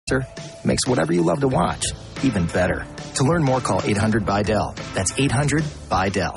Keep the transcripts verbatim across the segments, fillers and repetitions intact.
makes whatever you love to watch even better. To learn more, call eight hundred B Y D E L. That's eight hundred B Y D E L.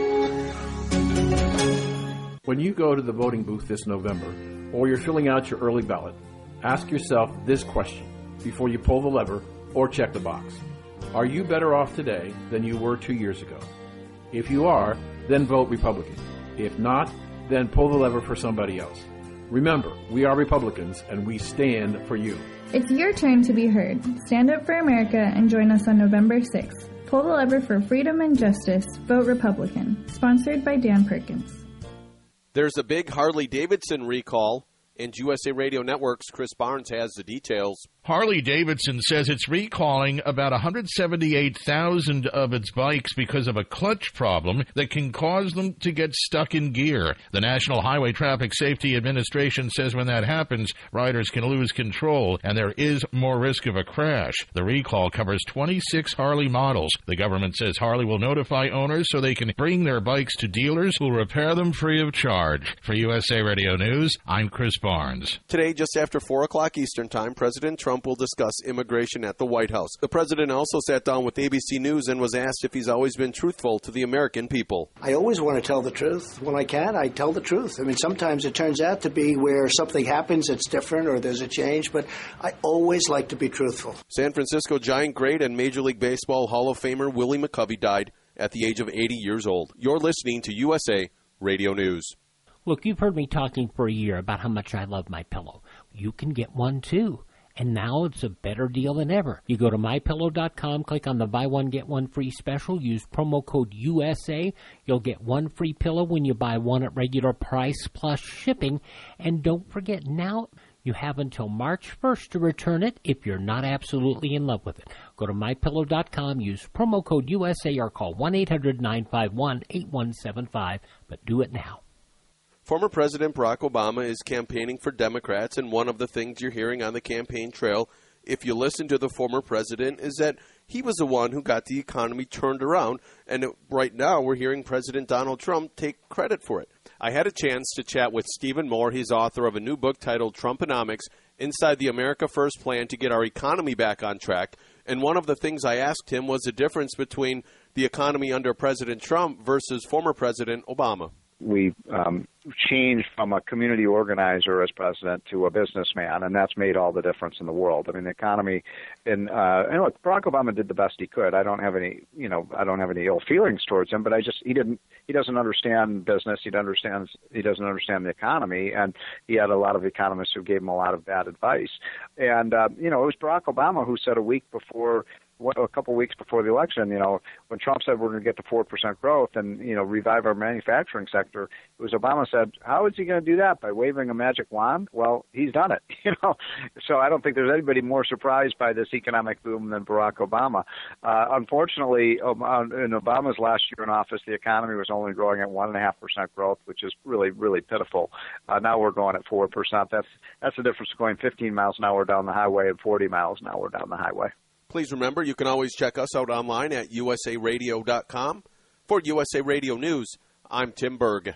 When you go to the voting booth this November, or you're filling out your early ballot, ask yourself this question before you pull the lever or check the box. Are you better off today than you were two years ago? If you are, then vote Republican. If not, then pull the lever for somebody else. Remember, we are Republicans, and we stand for you. It's your turn to be heard. Stand up for America and join us on November sixth. Pull the lever for freedom and justice. Vote Republican. Sponsored by Dan Perkins. There's a big Harley-Davidson recall, and U S A Radio Network's Chris Barnes has the details. Harley-Davidson says it's recalling about one hundred seventy-eight thousand of its bikes because of a clutch problem that can cause them to get stuck in gear. The National Highway Traffic Safety Administration says when that happens, riders can lose control, and there is more risk of a crash. The recall covers twenty-six Harley models. The government says Harley will notify owners so they can bring their bikes to dealers who will repair them free of charge. For U S A Radio News, I'm Chris Barnes. Today, just after four o'clock Eastern Time, President Trump will discuss immigration at the White House. The president also sat down with A B C News and was asked if he's always been truthful to the American people. I always want to tell the truth. When I can, I tell the truth. I mean, sometimes it turns out to be where something happens that's different or there's a change, but I always like to be truthful. San Francisco Giant great and Major League Baseball Hall of Famer Willie McCovey died at the age of eighty years old. You're listening to U S A Radio News. Look, you've heard me talking for a year about how much I love MyPillow. You can get one, too. And now it's a better deal than ever. You go to my pillow dot com, click on the buy one, get one free special, use promo code U S A. You'll get one free pillow when you buy one at regular price plus shipping. And don't forget, now you have until March first to return it if you're not absolutely in love with it. Go to my pillow dot com, use promo code U S A, or call one eight hundred nine five one eight one seven five. But do it now. Former President Barack Obama is campaigning for Democrats, and one of the things you're hearing on the campaign trail, if you listen to the former president, is that he was the one who got the economy turned around, and right now we're hearing President Donald Trump take credit for it. I had a chance to chat with Stephen Moore. He's author of a new book titled Trumponomics, Inside the America First Plan to Get Our Economy Back on Track. And one of the things I asked him was the difference between the economy under President Trump versus former President Obama. We um, changed from a community organizer as president to a businessman, and that's made all the difference in the world. I mean, the economy, and uh, and look, Barack Obama did the best he could. I don't have any, you know, I don't have any ill feelings towards him, but I just he didn't, he doesn't understand business. He understands, he doesn't understand the economy, and he had a lot of economists who gave him a lot of bad advice. And uh, you know, it was Barack Obama who said a week before. A couple of weeks before the election, you know, when Trump said we're going to get to four percent growth and, you know, revive our manufacturing sector, it was Obama said, how is he going to do that? By waving a magic wand? Well, he's done it, you know. So I don't think there's anybody more surprised by this economic boom than Barack Obama. Uh, unfortunately, in Obama's last year in office, the economy was only growing at one point five percent growth, which is really, really pitiful. Uh, now we're going at four percent. That's, that's the difference going fifteen miles an hour down the highway and forty miles an hour down the highway. Please remember, you can always check us out online at U S A radio dot com. For U S A Radio News, I'm Tim Berg.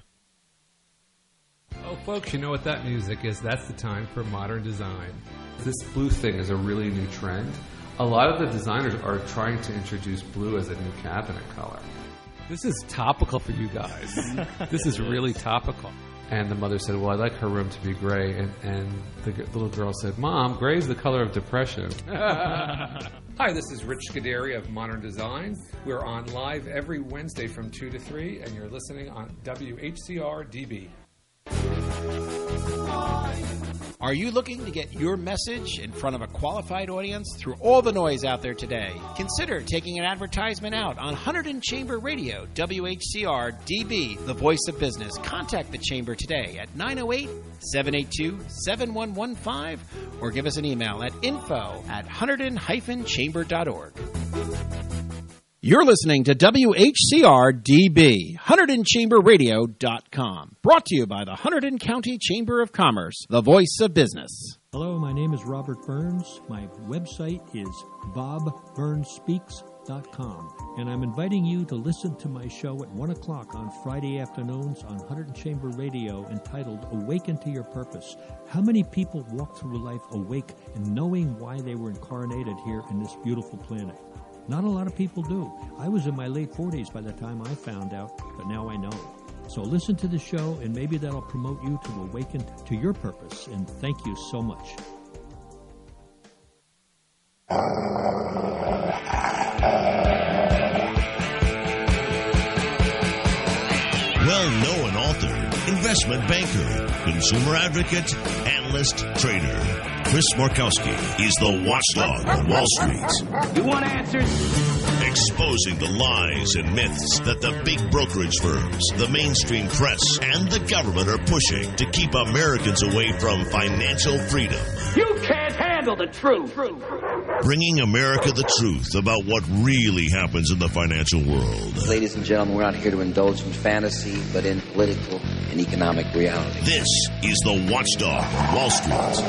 Oh, folks, you know what that music is. That's the time for modern design. This blue thing is a really new trend. A lot of the designers are trying to introduce blue as a new cabinet color. This is topical for you guys. This is really topical. And the mother said, well, I'd like her room to be gray. And, and the g- little girl said, Mom, gray is the color of depression. Hi, this is Rich Scuderi of Modern Design. We're on live every Wednesday from two to three, and you're listening on W H C R D B. Are you looking to get your message in front of a qualified audience through all the noise out there today? Consider taking an advertisement out on Hunterdon Chamber Radio, W H C R D B, the voice of business. Contact the Chamber today at nine oh eight, seven eight two, seven one one five or give us an email at info at hunterdon dash chamber dot org. You're listening to W H C R D B, Hunterdon Chamber Radio dot com. Brought to you by the Hunterdon County Chamber of Commerce, the voice of business. Hello, my name is Robert Burns. My website is bob burns speaks dot com, and I'm inviting you to listen to my show at one o'clock on Friday afternoons on one hundred Chamber Radio entitled Awaken to Your Purpose. How many people walk through life awake and knowing why they were incarnated here in this beautiful planet? Not a lot of people do. I was in my late forties by the time I found out, but now I know. So listen to the show, and maybe that'll promote you to awaken to your purpose, and thank you so much. Well-known author, investment banker, consumer advocate, analyst, trader. Chris Markowski is the watchdog on Wall Street. You want answers? Exposing the lies and myths that the big brokerage firms, the mainstream press, and the government are pushing to keep Americans away from financial freedom. You can't handle the truth. Bringing America the truth about what really happens in the financial world. Ladies and gentlemen, we're not here to indulge in fantasy, but in political and economic reality. This is the Watchdog on Wall Street.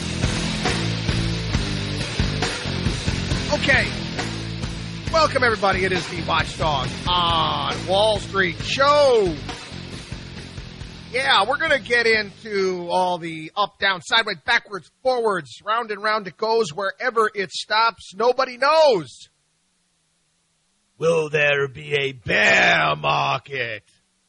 Okay. Welcome, everybody. It is the Watchdog on Wall Street show. Yeah, we're going to get into all the up, down, sideways, backwards, forwards, round and round it goes. Wherever it stops, nobody knows. Will there be a bear market?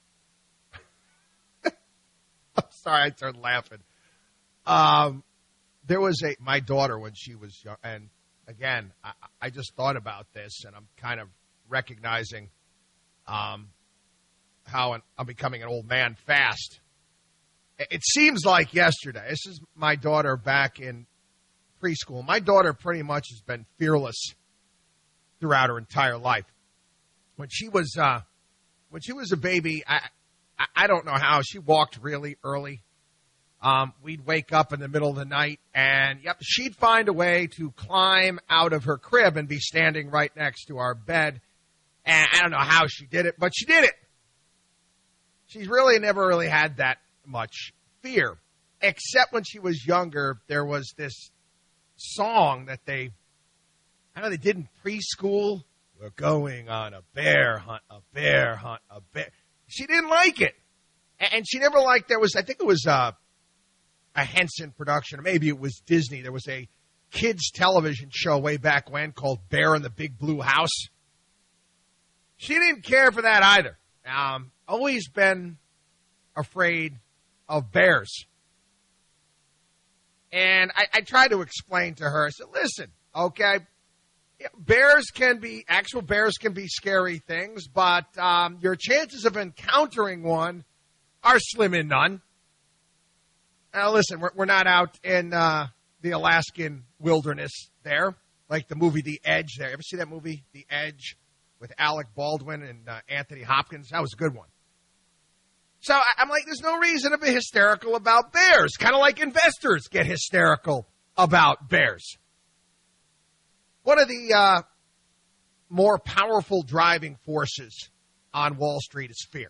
I'm sorry, I started laughing. Um, there was a my daughter when she was young, and again, I, I just thought about this, and I'm kind of recognizing um, how an, I'm becoming an old man fast. It seems like yesterday. This is my daughter back in preschool. My daughter pretty much has been fearless throughout her entire life. When she was uh, when she was a baby, I I don't know how she walked really early. Um, we'd wake up in the middle of the night, and yep, she'd find a way to climb out of her crib and be standing right next to our bed. And I don't know how she did it, but she did it. She's really never really had that much fear, except when she was younger. There was this song that they, I know they did in preschool. We're going on a bear hunt, a bear hunt, a bear. She didn't like it, and she never liked. There was, I think it was uh, a Henson production, or maybe it was Disney. There was a kids television show way back when called Bear in the Big Blue House. She didn't care for that either. Um, always been afraid of bears. And I, I tried to explain to her, I said, listen, okay, bears can be, actual bears can be scary things, but um, your chances of encountering one are slim and none. Now, listen, we're, we're not out in uh, the Alaskan wilderness there, like the movie The Edge there. Ever see that movie, The Edge, with Alec Baldwin and uh, Anthony Hopkins? That was a good one. So I'm like, there's no reason to be hysterical about bears, kind of like investors get hysterical about bears. One of the uh, more powerful driving forces on Wall Street is fear.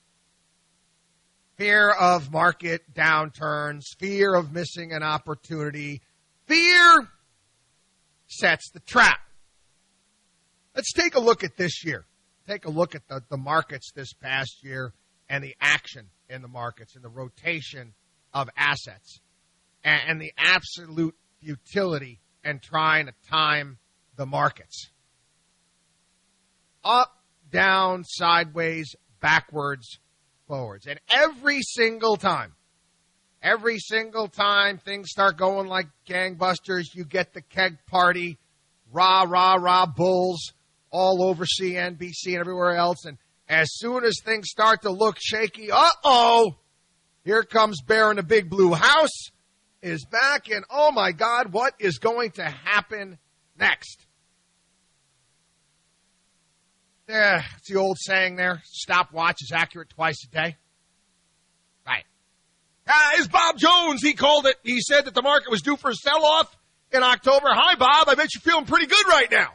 Fear of market downturns, fear of missing an opportunity. Fear sets the trap. Let's take a look at this year. Take a look at the, the markets this past year and the action in the markets and the rotation of assets and, and the absolute futility in trying to time the markets. Up, down, sideways, backwards, forwards. And every single time, every single time things start going like gangbusters, you get the keg party, rah, rah, rah, bulls all over C N B C and everywhere else. And as soon as things start to look shaky, uh-oh, here comes Bear in the Big Blue House is back. And, oh, my God, what is going to happen next? Yeah, it's the old saying there, stopwatch is accurate twice a day. Right. Ah, it's Bob Jones. He called it. He said that the market was due for a sell-off in October. Hi, Bob. I bet you're feeling pretty good right now.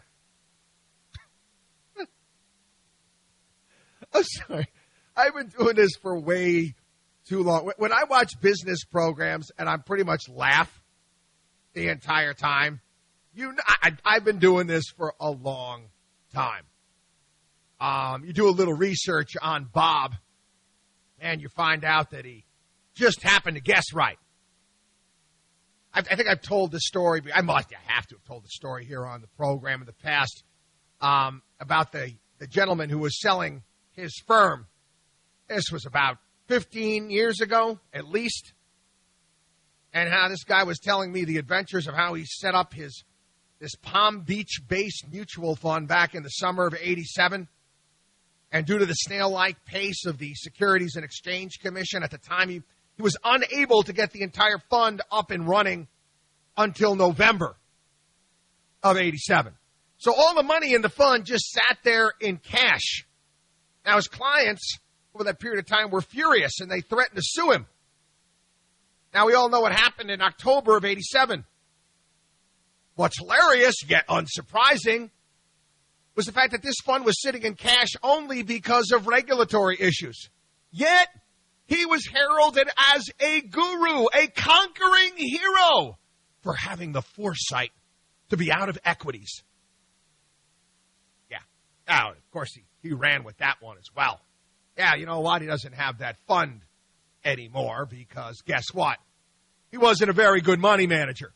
I'm sorry. I've been doing this for way too long. When I watch business programs and I pretty much laugh the entire time, you know, I, I've been doing this for a long time. Um, you do a little research on Bob, and you find out that he just happened to guess right. I, I think I've told this story. I must have to have told the story here on the program in the past um, about the, the gentleman who was selling his firm. This was about fifteen years ago, at least. And how this guy was telling me the adventures of how he set up his this Palm Beach-based mutual fund back in the summer of eighty-seven. And due to the snail-like pace of the Securities and Exchange Commission at the time, he, he was unable to get the entire fund up and running until November of eighty-seven. So all the money in the fund just sat there in cash. Now, his clients over that period of time were furious, and they threatened to sue him. Now, we all know what happened in October of eighty-seven. What's hilarious, yet unsurprising, was the fact that this fund was sitting in cash only because of regulatory issues. Yet, he was heralded as a guru, a conquering hero, for having the foresight to be out of equities. Yeah. Now, of course, he, he ran with that one as well. Yeah, you know what? He doesn't have that fund anymore because guess what? He wasn't a very good money manager.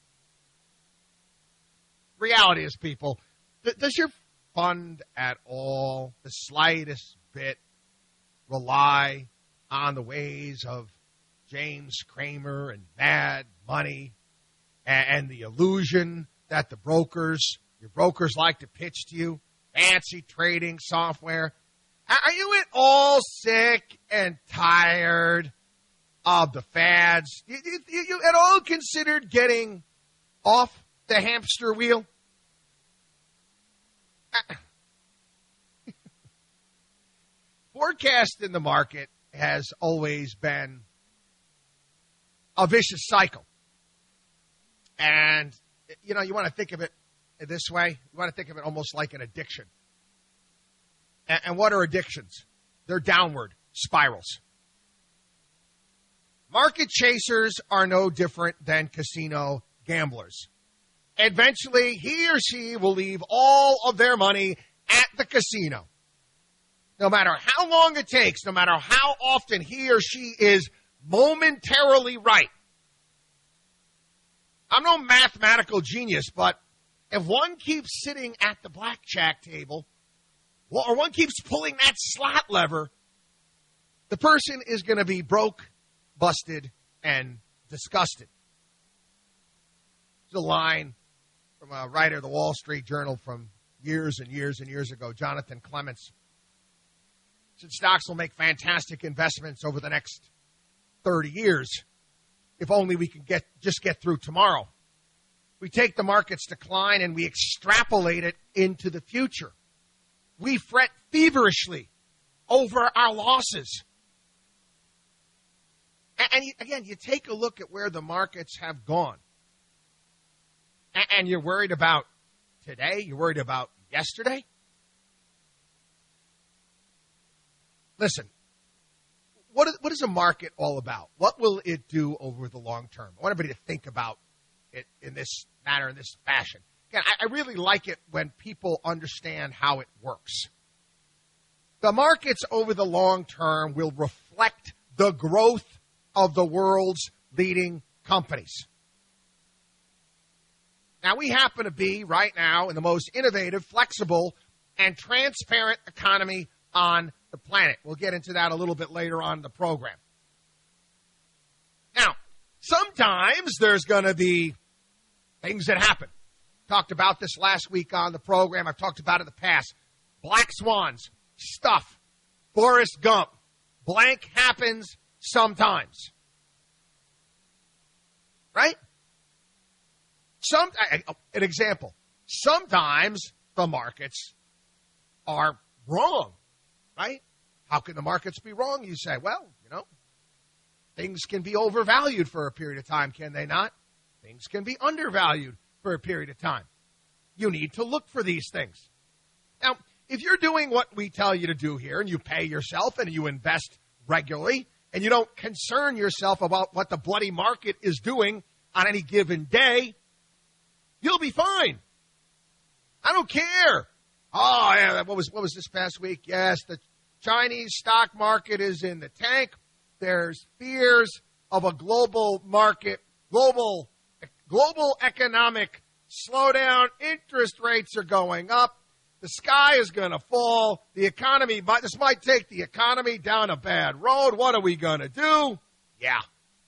Reality is, people, th- does your fund at all, the slightest bit, rely on the ways of James Cramer and Mad Money and, and the illusion that the brokers, your brokers like to pitch to you, fancy trading software? Are you at all sick and tired of the fads? You, you, you at all considered getting off the hamster wheel? Forecasting the market has always been a vicious cycle. And, you know, you want to think of it this way. You want to think of it almost like an addiction. And, and what are addictions? They're downward spirals. Market chasers are no different than casino gamblers. Eventually, he or she will leave all of their money at the casino. No matter how long it takes, no matter how often he or she is momentarily right. I'm no mathematical genius, but if one keeps sitting at the blackjack table, or one keeps pulling that slot lever, the person is going to be broke, busted, and disgusted. There's a line from a writer of the Wall Street Journal from years and years and years ago, Jonathan Clements. Said stocks will make fantastic investments over the next thirty years if only we can get just get through tomorrow. We take the market's decline and we extrapolate it into the future. We fret feverishly over our losses. And, and you, again, you take a look at where the markets have gone. And, and you're worried about today? You're worried about yesterday? Listen, what is, what is a market all about? What will it do over the long term? I want everybody to think about it in this manner, in this fashion. Again, I, I really like it when people understand how it works. The markets over the long term will reflect the growth of the world's leading companies. Now, we happen to be right now in the most innovative, flexible, and transparent economy on the planet. We'll get into that a little bit later on in the program. Now, sometimes there's going to be things that happen. Talked about this last week on the program. I've talked about it in the past. Black swans, stuff, Forrest Gump. Blank happens sometimes. Right? Some, an example. Sometimes the markets are wrong. Right? How can the markets be wrong? You say, well, you know, things can be overvalued for a period of time, can they not? Things can be undervalued for a period of time. You need to look for these things. Now, if you're doing what we tell you to do here and you pay yourself and you invest regularly and you don't concern yourself about what the bloody market is doing on any given day, you'll be fine. I don't care. Oh, yeah, what was what was this past week? Yes, the Chinese stock market is in the tank. There's fears of a global market, global, global economic slowdown. Interest rates are going up. The sky is going to fall. The economy, might, this might take the economy down a bad road. What are we going to do? Yeah.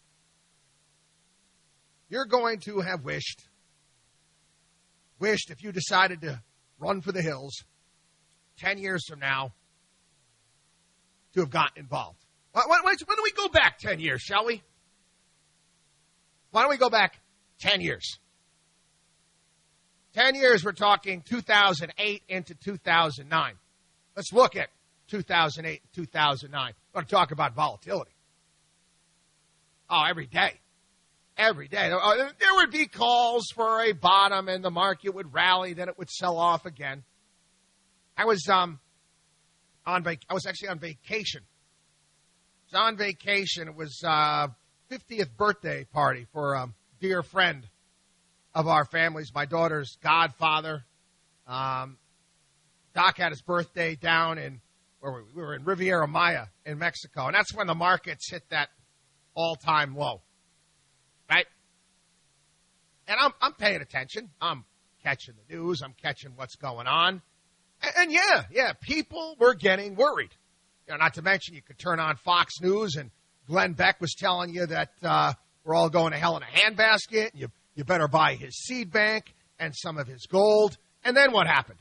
You're going to have wished, wished if you decided to run for the hills ten years from now to have gotten involved. Why, why, why don't we go back ten years, shall we? Why don't we go back ten years? ten years, we're talking two thousand eight into two thousand nine. Let's look at two thousand eight and two thousand nine. We're going to talk about volatility. Oh, every day. Every day. There would be calls for a bottom and the market would rally, then it would sell off again. I was um on vac- I was actually on vacation. I was on vacation. It was uh fiftieth birthday party for a dear friend of our families, my daughter's godfather. Um, Doc had his birthday down in, where were we? we were in Riviera Maya in Mexico, and that's when the markets hit that all-time low, right? And I'm I'm paying attention. I'm catching the news. I'm catching what's going on. And, and yeah, yeah, people were getting worried. You know, not to mention you could turn on Fox News, and Glenn Beck was telling you that uh, we're all going to hell in a handbasket. You You better buy his seed bank and some of his gold. And then what happened?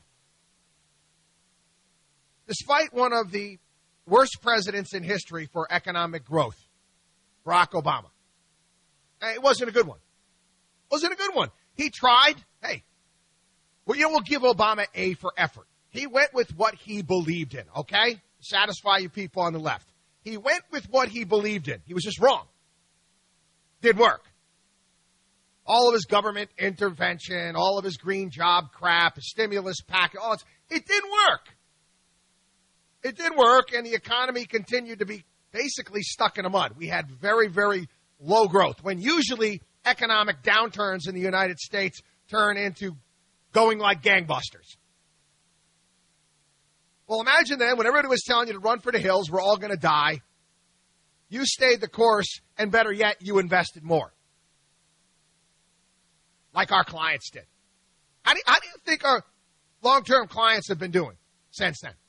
Despite one of the worst presidents in history for economic growth, Barack Obama, it wasn't a good one. It wasn't a good one. He tried. Hey, well, you know, we'll give Obama A for effort. He went with what he believed in, okay? Satisfy you people on the left. He went with what he believed in. He was just wrong. Did work. All of his government intervention, all of his green job crap, his stimulus package, all it's, it didn't work. It did work, and the economy continued to be basically stuck in the mud. We had very, very low growth, when usually economic downturns in the United States turn into going like gangbusters. Well, imagine then, when everybody was telling you to run for the hills, we're all going to die, you stayed the course, and better yet, you invested more. Like our clients did. How do, you, how do you think our long-term clients have been doing since then?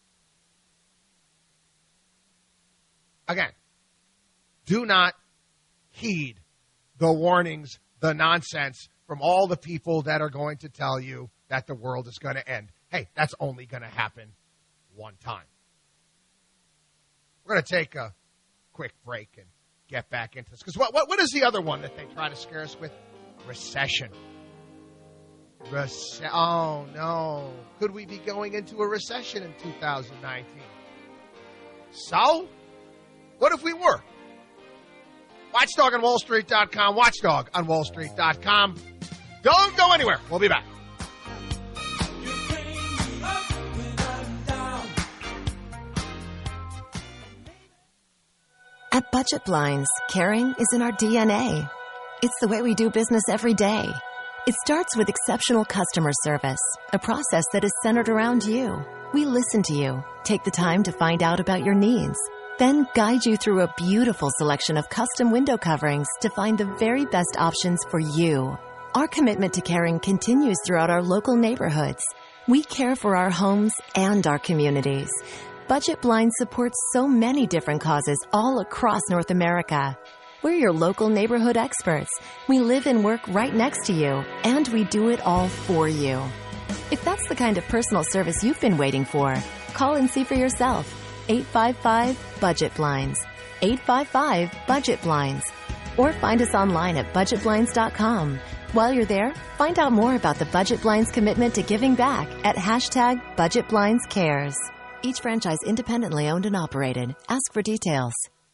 Again, do not heed the warnings, the nonsense from all the people that are going to tell you that the world is going to end. Hey, that's only going to happen one time. We're going to take a quick break and get back into this. Because what, what, what is the other one that they try to scare us with? Recession. Rece- oh, no. Could we be going into a recession in two thousand nineteen? So, what if we were? Watchdog on Wall Street dot com. Watchdog on Wall Street dot com. Don't go anywhere. We'll be back. At Budget Blinds, caring is in our D N A. It's the way we do business every day. It starts with exceptional customer service, a process that is centered around you. We listen to you, take the time to find out about your needs, then guide you through a beautiful selection of custom window coverings to find the very best options for you. Our commitment to caring continues throughout our local neighborhoods. We care for our homes and our communities. Budget Blinds supports so many different causes all across North America. We're your local neighborhood experts. We live and work right next to you, and we do it all for you. If that's the kind of personal service you've been waiting for, call and see for yourself. eight five five budget blinds. eight five five budget blinds. Or find us online at budget blinds dot com. While you're there, find out more about the Budget Blinds commitment to giving back at hashtag Budget Blinds Cares. Each franchise independently owned and operated. Ask for details.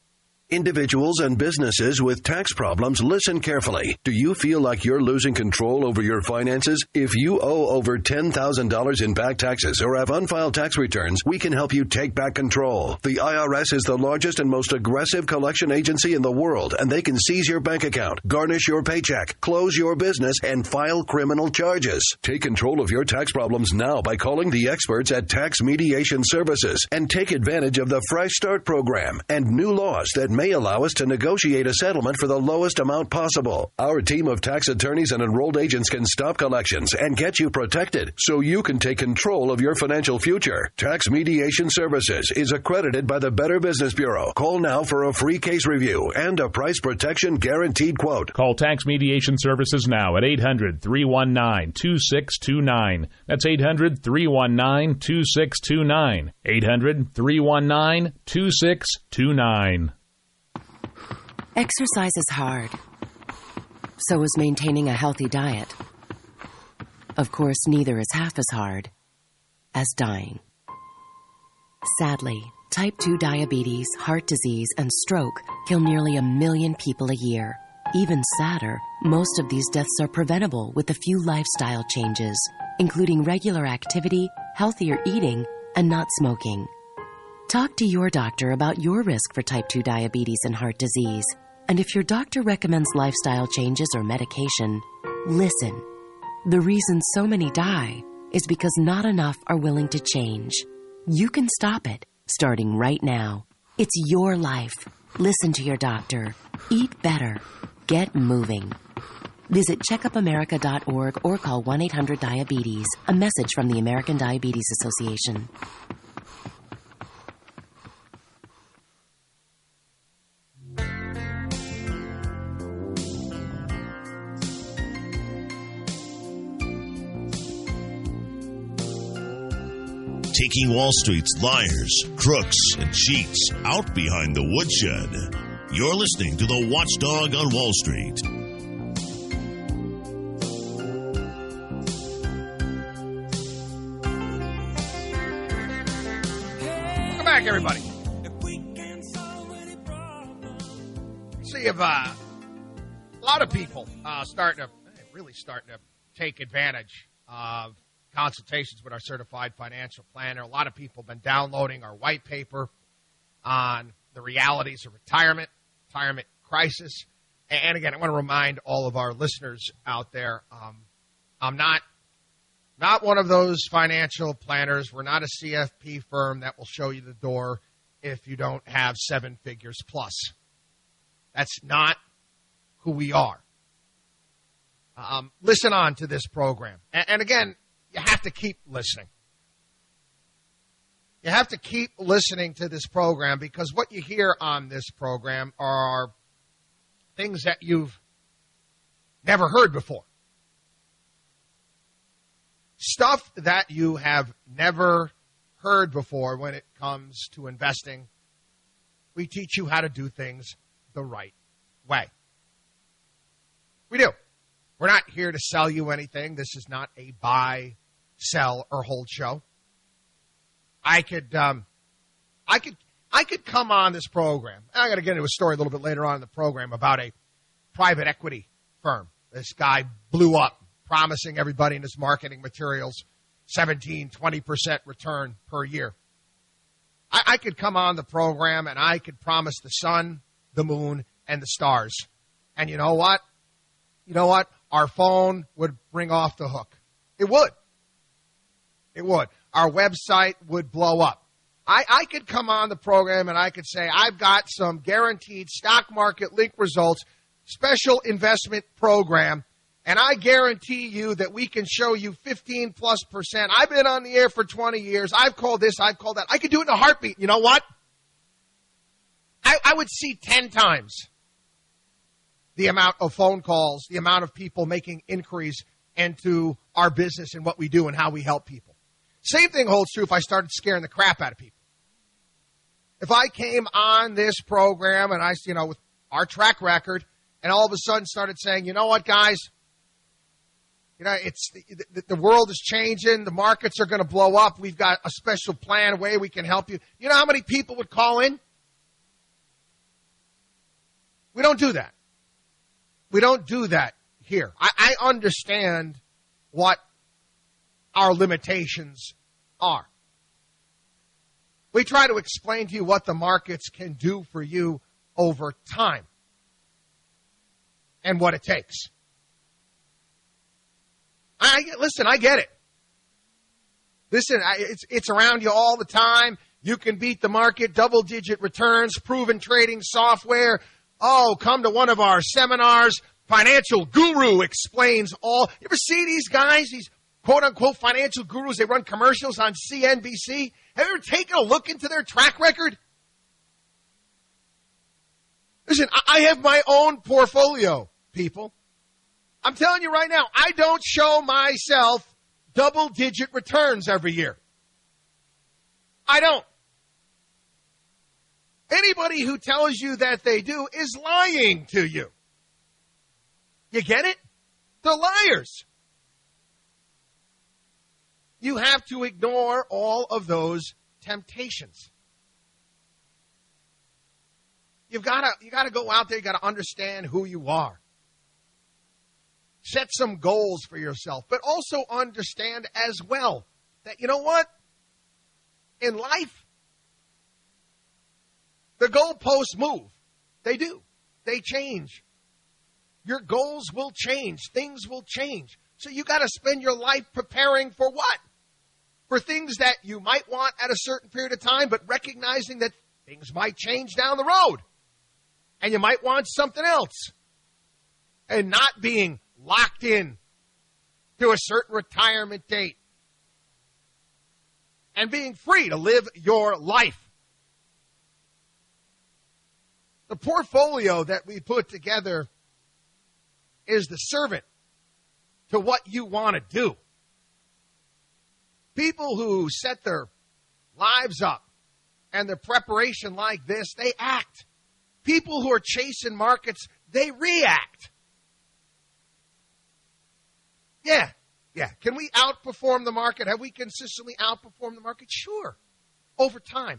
Individuals and businesses with tax problems, listen carefully. Do you feel like you're losing control over your finances? If you owe over ten thousand dollars in back taxes or have unfiled tax returns, we can help you take back control. The I R S is the largest and most aggressive collection agency in the world, and they can seize your bank account, garnish your paycheck, close your business, and file criminal charges. Take control of your tax problems now by calling the experts at Tax Mediation Services and take advantage of the Fresh Start program and new laws that may allow us to negotiate a settlement for the lowest amount possible. Our team of tax attorneys and enrolled agents can stop collections and get you protected so you can take control of your financial future. Tax Mediation Services is accredited by the Better Business Bureau. Call now for a free case review and a price protection guaranteed quote. Call Tax Mediation Services now at eight hundred, three one nine, two six two nine. That's eight hundred, three one nine, two six two nine. eight hundred, three one nine, two six two nine. Exercise is hard. So is maintaining a healthy diet. Of course, neither is half as hard as dying. Sadly, type two diabetes, heart disease, and stroke kill nearly a million people a year. Even sadder, most of these deaths are preventable with a few lifestyle changes, including regular activity, healthier eating, and not smoking. Talk to your doctor about your risk for type two diabetes and heart disease. And if your doctor recommends lifestyle changes or medication, listen. The reason so many die is because not enough are willing to change. You can stop it, starting right now. It's your life. Listen to your doctor. Eat better. Get moving. Visit checkup america dot org or call one eight hundred diabetes. A message from the American Diabetes Association. Taking Wall Street's liars, crooks, and cheats out behind the woodshed. You're listening to the Watchdog on Wall Street. Welcome back, everybody. See if uh, a lot of people uh, starting to really starting to take advantage of consultations with our certified financial planner. A lot of people have been downloading our white paper on the realities of retirement, retirement crisis. And again, I want to remind all of our listeners out there, um, I'm not not one of those financial planners. We're not a C F P firm that will show you the door if you don't have seven figures plus. That's not who we are. Um, listen on to this program. And, and again, you have to keep listening. You have to keep listening to this program because what you hear on this program are things that you've never heard before. Stuff that you have never heard before when it comes to investing. We teach you how to do things the right way. We do. We're not here to sell you anything. This is not a buy, sell, or hold show. I could, um, I could, I could come on this program. I'm going to get into a story a little bit later on in the program about a private equity firm. This guy blew up, promising everybody in his marketing materials seventeen, twenty percent return per year. I, I could come on the program and I could promise the sun, the moon, and the stars. And you know what? You know what? Our phone would ring off the hook. It would. It would. Our website would blow up. I, I could come on the program and I could say, I've got some guaranteed stock market link results, special investment program, and I guarantee you that we can show you fifteen plus percent. I've been on the air for twenty years. I've called this, I've called that. I could do it in a heartbeat. You know what? I, I would see ten times the amount of phone calls, the amount of people making inquiries into our business and what we do and how we help people. Same thing holds true if I started scaring the crap out of people. If I came on this program and I, you know, with our track record, and all of a sudden started saying, you know what, guys, you know, it's the, the world is changing. The markets are going to blow up. We've got a special plan, way we can help you. You know how many people would call in? We don't do that. We don't do that here. I, I understand what our limitations are. We try to explain to you what the markets can do for you over time and what it takes. I listen, I get it. Listen, I, it's it's around you all the time. You can beat the market, double-digit returns, proven trading software. Oh, come to one of our seminars. Financial Guru explains all. You ever see these guys, these quote-unquote financial gurus? They run commercials on C N B C. Have you ever taken a look into their track record? Listen, I have my own portfolio, people. I'm telling you right now, I don't show myself double-digit returns every year. I don't. Anybody who tells you that they do is lying to you. You get it? They're liars. You have to ignore all of those temptations. You've got to you got to go out there, you got to understand who you are. Set some goals for yourself, but also understand as well that, you know what? In life, the goalposts move. They do. They change. Your goals will change. Things will change. So you got to spend your life preparing for what? For things that you might want at a certain period of time, but recognizing that things might change down the road. And you might want something else. And not being locked in to a certain retirement date. And being free to live your life. The portfolio that we put together is the servant to what you want to do. People who set their lives up and their preparation like this, they act. People who are chasing markets, they react. Yeah, yeah. Can we outperform the market? Have we consistently outperformed the market? Sure. Over time.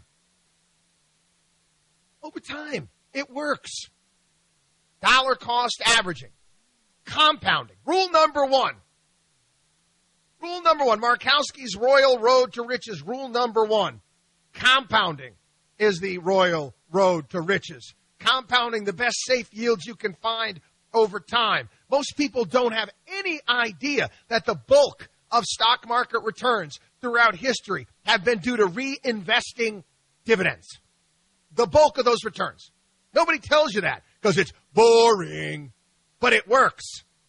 Over time. It works. Dollar cost averaging. Compounding. Rule number one. Rule number one. Markowski's Royal Road to Riches. Rule number one. Compounding is the royal road to riches. Compounding the best safe yields you can find over time. Most people don't have any idea that the bulk of stock market returns throughout history have been due to reinvesting dividends. The bulk of those returns. Nobody tells you that because it's boring, but it works.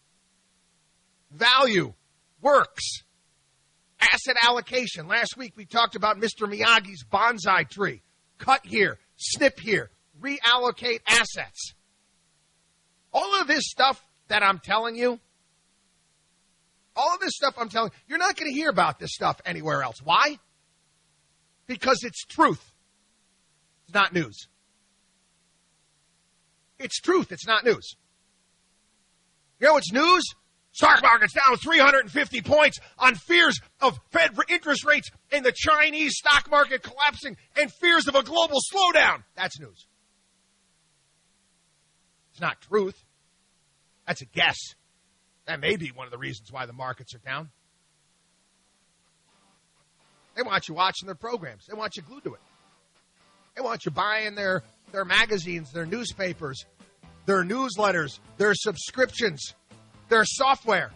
Value works. Asset allocation. Last week we talked about Mister Miyagi's bonsai tree. Cut here, snip here, reallocate assets. All of this stuff that I'm telling you, all of this stuff I'm telling you, you're not going to hear about this stuff anywhere else. Why? Because it's truth. It's not news. It's truth. It's not news. You know what's news? Stock market's down three hundred fifty points on fears of Fed interest rates and the Chinese stock market collapsing and fears of a global slowdown. That's news. It's not truth. That's a guess. That may be one of the reasons why the markets are down. They want you watching their programs. They want you glued to it. They want you buying their, their magazines, their newspapers, their newsletters, their subscriptions, their software.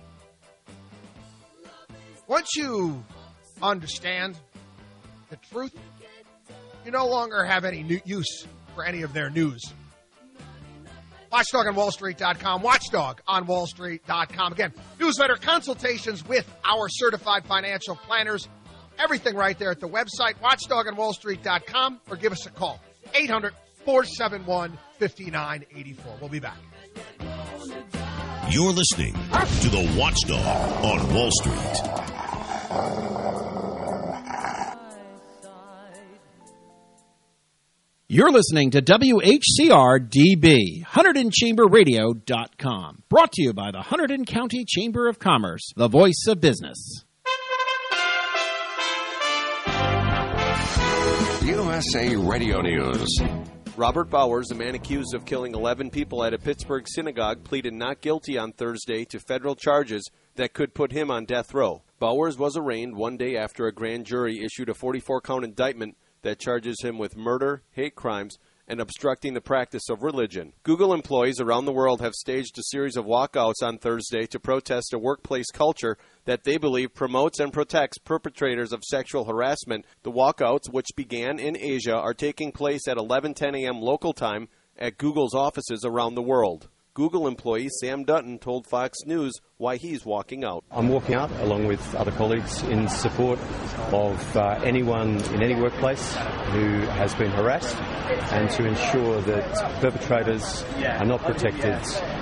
Once you understand the truth, you no longer have any new use for any of their news. Watchdog on Wall Street dot com. Watchdog on Wall Street dot com. Again, newsletter consultations with our certified financial planners. Everything right there at the website, watchdog on Wall Street dot com, or give us a call, eight hundred, four seven one, five nine eight four. We'll be back. You're listening to the Watchdog on Wall Street. You're listening to W H C R D B, Hunterdon Chamber Radio dot com. Brought to you by the Hunterdon County Chamber of Commerce, the voice of business. U S A Radio News. Robert Bowers, a man accused of killing eleven people at a Pittsburgh synagogue, pleaded not guilty on Thursday to federal charges that could put him on death row. Bowers was arraigned one day after a grand jury issued a forty-four count indictment that charges him with murder, hate crimes, and obstructing the practice of religion. Google employees around the world have staged a series of walkouts on Thursday to protest a workplace culture that they believe promotes and protects perpetrators of sexual harassment. The walkouts, which began in Asia, are taking place at eleven ten a.m. local time at Google's offices around the world. Google employee Sam Dutton told Fox News why he's walking out. I'm walking out along with other colleagues in support of uh, anyone in any workplace who has been harassed, and to ensure that perpetrators are not protected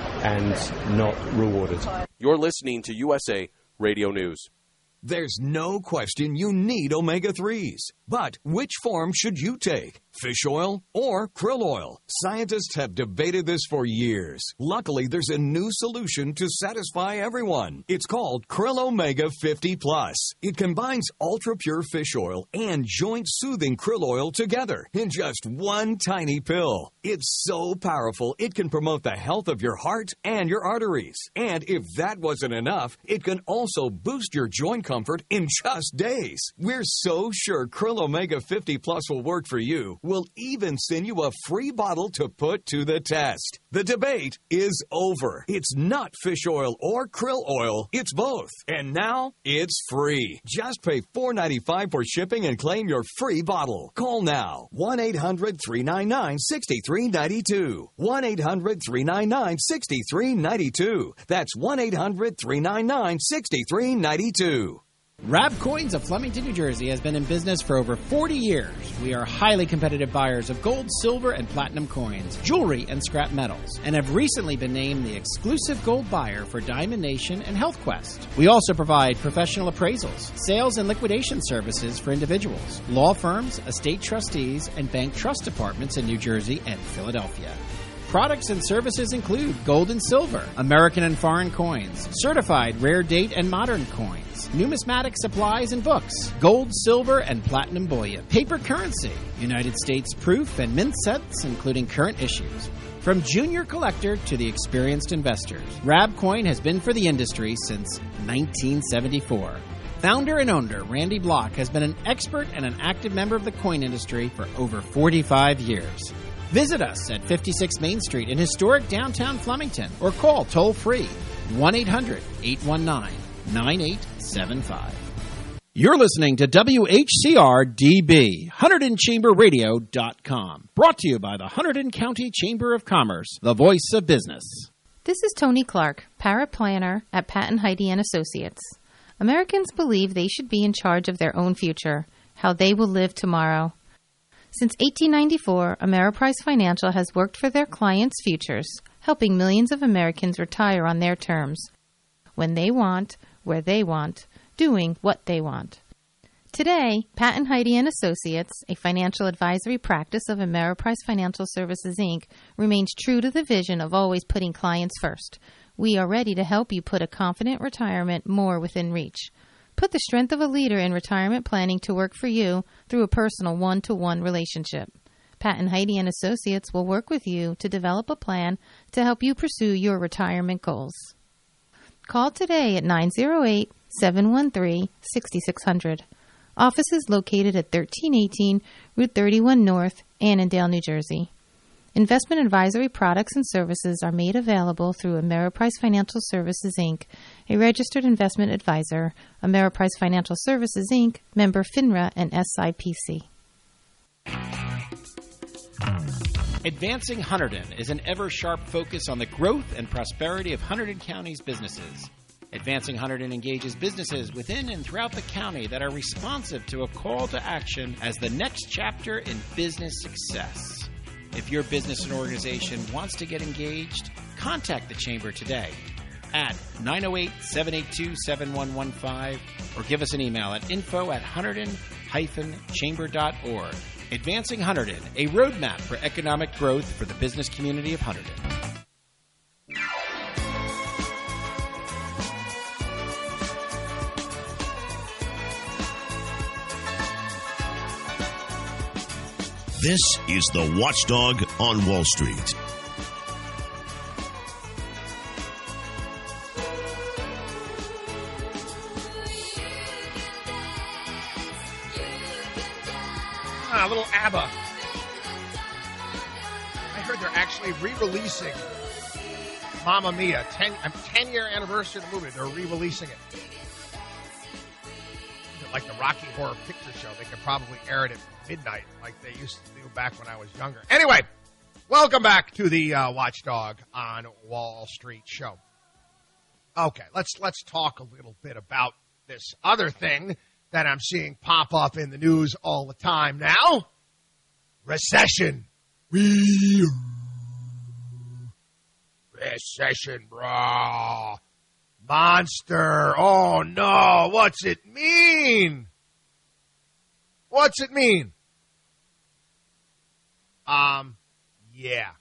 and not rewarded. You're listening to U S A Radio News. There's no question you need omega threes. But which form should you take? Fish oil or krill oil? Scientists have debated this for years. Luckily, there's a new solution to satisfy everyone. It's called Krill Omega fifty plus. It combines ultra-pure fish oil and joint-soothing krill oil together in just one tiny pill. It's so powerful, it can promote the health of your heart and your arteries. And if that wasn't enough, it can also boost your joint comfort in just days. We're so sure Krill Omega fifty plus will work for you. We'll even send you a free bottle to put to the test. The debate is over. It's not fish oil or krill oil. It's both. And now it's free. Just pay four dollars and ninety-five cents for shipping and claim your free bottle. Call now. one eight hundred three nine nine six three nine two. one eight hundred three nine nine six three nine two. That's one eight hundred three nine nine six three nine two. Rab Coins of Flemington, New Jersey has been in business for over forty years. We are highly competitive buyers of gold, silver, and platinum coins, jewelry, and scrap metals, and have recently been named the exclusive gold buyer for Diamond Nation and Health Quest. We also provide professional appraisals, sales and liquidation services for individuals, law firms, estate trustees, and bank trust departments in New Jersey and Philadelphia. Products and services include gold and silver, American and foreign coins, certified rare date and modern coins, numismatic supplies and books, gold, silver, and platinum bullion, paper currency, United States proof and mint sets, including current issues. From junior collector to the experienced investors, Rab Coin has been for the industry since nineteen seventy-four. Founder and owner Randy Block has been an expert and an active member of the coin industry for over forty-five years. Visit us at fifty-six Main Street in historic downtown Flemington or call toll-free one eight hundred eight one nine nine eight seven five. You're listening to W H C R D B, Hunterdon Chamber Radio dot com. Brought to you by the Hunterdon County Chamber of Commerce, the voice of business. This is Tony Clark, paraplanner at Patton Heidi and Associates. Americans believe they should be in charge of their own future, how they will live tomorrow. Since eighteen ninety-four, Ameriprise Financial has worked for their clients' futures, helping millions of Americans retire on their terms, when they want, where they want, doing what they want. Today, Patton Heidi and Associates, a financial advisory practice of Ameriprise Financial Services, Incorporated, remains true to the vision of always putting clients first. We are ready to help you put a confident retirement more within reach. Put the strength of a leader in retirement planning to work for you through a personal one-to-one relationship. Patton Heidi and Associates will work with you to develop a plan to help you pursue your retirement goals. Call today at nine oh eight, seven one three, six six zero zero. Office is located at thirteen eighteen Route thirty-one North, Annandale, New Jersey. Investment advisory products and services are made available through Ameriprise Financial Services, Incorporated, a registered investment advisor, Ameriprise Financial Services, Incorporated, member FINRA and S I P C. Advancing Hunterdon is an ever-sharp focus on the growth and prosperity of Hunterdon County's businesses. Advancing Hunterdon engages businesses within and throughout the county that are responsive to a call to action as the next chapter in business success. If your business and organization wants to get engaged, contact the Chamber today at nine oh eight, seven eight two, seven one one five or give us an email at info at hunterdon dash chamber dot org. Advancing Hunterdon, a roadmap for economic growth for the business community of Hunterdon. This is the Watchdog on Wall Street. Ah, a little ABBA. I heard they're actually re-releasing Mamma Mia. Ten, um, ten-year anniversary of the movie. They're re-releasing it. Like the Rocky Horror Picture Show. They could probably air it at midnight like they used to do back when I was younger. Anyway, welcome back to the uh, Watchdog on Wall Street show. Okay, let's let's talk a little bit about this other thing that I'm seeing pop up in the news all the time now. Recession. Recession, brah. Monster. Oh, no. What's it mean? What's it mean? Um, yeah.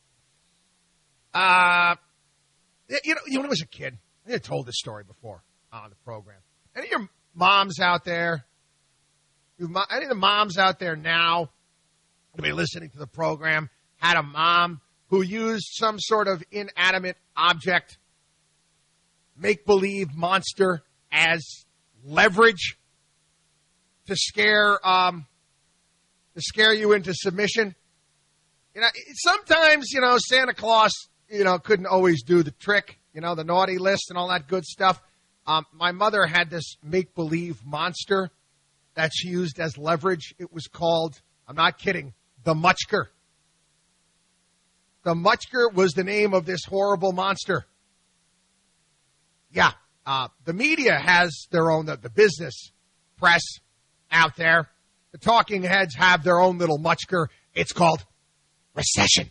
Uh, you know, you know, when I was a kid, I think I told this story before on the program. Any of your moms out there, any of the moms out there now, anybody listening to the program, had a mom who used some sort of inanimate object, make-believe monster as leverage to scare um, to scare you into submission? You know, sometimes, you know, Santa Claus, you know, couldn't always do the trick, you know, the naughty list and all that good stuff. Um, my mother had this make-believe monster that she used as leverage. It was called, I'm not kidding, the Muchker. The Muchker was the name of this horrible monster. Yeah, uh, the media has their own, the, the business press out there. The talking heads have their own little Muchker. It's called recession.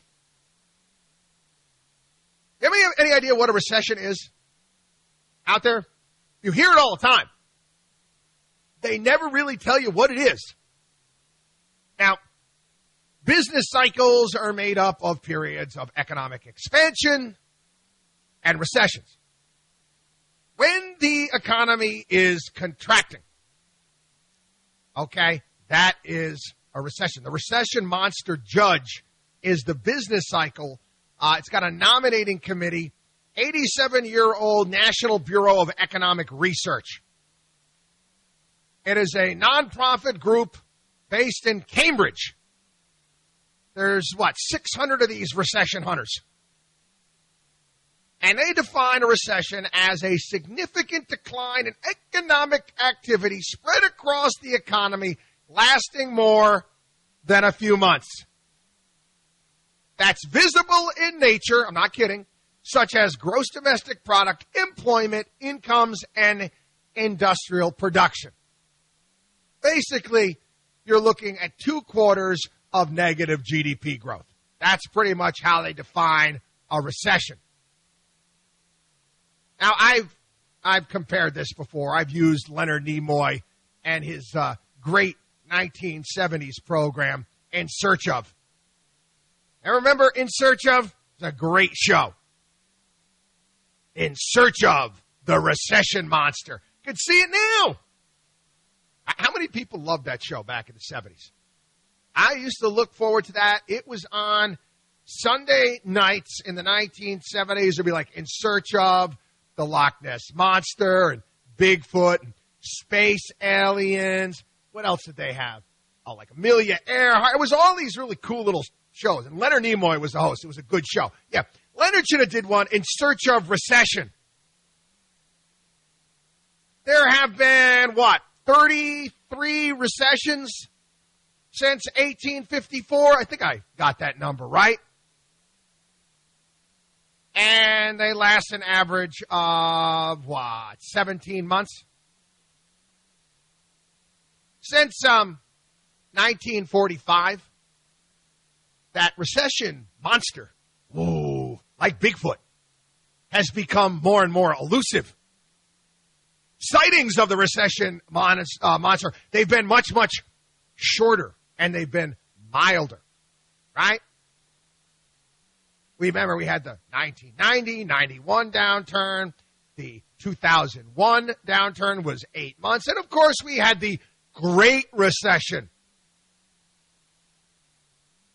You have any, any idea what a recession is out there? You hear it all the time. They never really tell you what it is. Now, business cycles are made up of periods of economic expansion and recessions. When the economy is contracting, okay, that is a recession. The recession monster judge is the business cycle. Uh, it's got a nominating committee, eighty-seven-year-old National Bureau of Economic Research. It is a nonprofit group based in Cambridge. There's, what, six hundred of these recession hunters. And they define a recession as a significant decline in economic activity spread across the economy lasting more than a few months. That's visible in nature, I'm not kidding, such as gross domestic product, employment, incomes, and industrial production. Basically, you're looking at two quarters of negative G D P growth. That's pretty much how they define a recession. Now, I've I've compared this before. I've used Leonard Nimoy and his uh, great nineteen seventies program, In Search Of. And remember In Search Of? It's a great show. In Search Of the Recession Monster. You can see it now. How many people loved that show back in the seventies? I used to look forward to that. It was on Sunday nights in the nineteen seventies. It would be like In Search Of the Loch Ness Monster and Bigfoot and Space Aliens. What else did they have? Oh, like Amelia Earhart. It was all these really cool little shows. And Leonard Nimoy was the host. It was a good show. Yeah, Leonard should have did one, In Search Of Recession. There have been, what, thirty-three recessions since eighteen fifty-four? I think I got that number right. And they last an average of, what, seventeen months? Since um, nineteen forty-five, that recession monster, whoa, like Bigfoot, has become more and more elusive. Sightings of the recession mon- uh, monster, they've been much, much shorter, and they've been milder, right? Remember, we had the nineteen ninety, ninety-one downturn. The two thousand one downturn was eight months. And, of course, we had the Great Recession.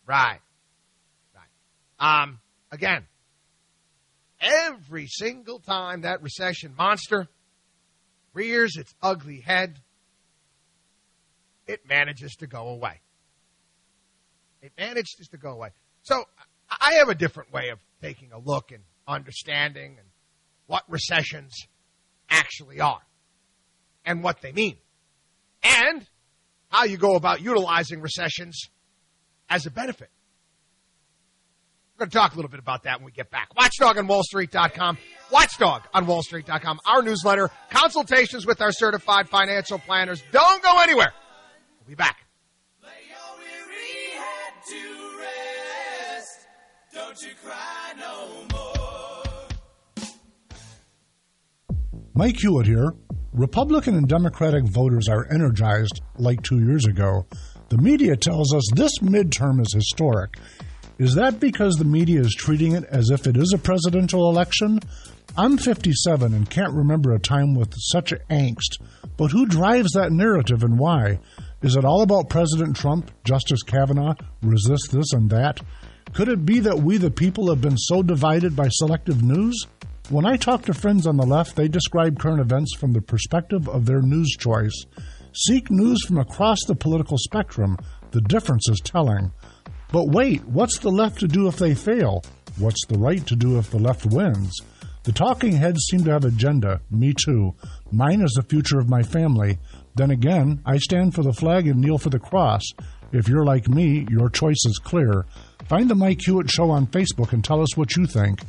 Right. Right. Um, again, every single time that recession monster rears its ugly head, it manages to go away. It manages to go away. So I have a different way of taking a look and understanding and what recessions actually are and what they mean and how you go about utilizing recessions as a benefit. We're going to talk a little bit about that when we get back. Watchdog on Wall Street dot com. Watchdog on Wall Street dot com. Our newsletter, consultations with our certified financial planners. Don't go anywhere. We'll be back. Don't you cry no more. Mike Hewitt here. Republican and Democratic voters are energized like two years ago. The media tells us this midterm is historic. Is that because the media is treating it as if it is a presidential election? I'm fifty-seven and can't remember a time with such angst. But who drives that narrative and why? Is it all about President Trump, Justice Kavanaugh, resist this and that? Could it be that we the people have been so divided by selective news? When I talk to friends on the left, they describe current events from the perspective of their news choice. Seek news from across the political spectrum. The difference is telling. But wait, what's the left to do if they fail? What's the right to do if the left wins? The talking heads seem to have agenda. Me too. Mine is the future of my family. Then again, I stand for the flag and kneel for the cross. If you're like me, your choice is clear. Find the Mike Hewitt Show on Facebook and tell us what you think.